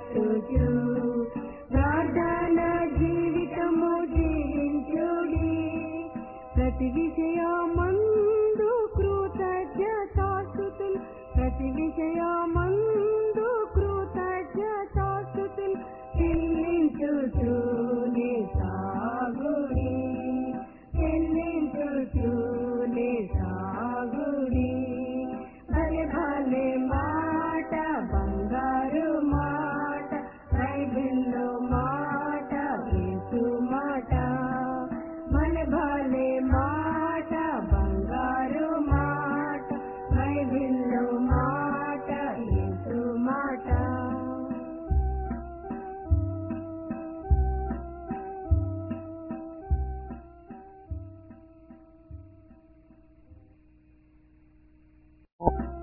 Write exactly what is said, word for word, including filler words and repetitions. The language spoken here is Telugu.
ఎత్తుచు ప్రార్థన జీవితము జీవించుడి ప్రతి విషయమందు కృతజ్ఞతాస్తుతులు ప్రతి విషయమందు కృతజ్ఞతాస్తుతులు చెల్లించుచూనే సాగుడి చెల్లించుచూనే సాగుడి భలే భలే మాట బంగారు మాట బైబిల్లో మాట యేసు మాట భలే భలే మాట బంగారు మాట బైబిల్లో మాట యేసు మాట Oh.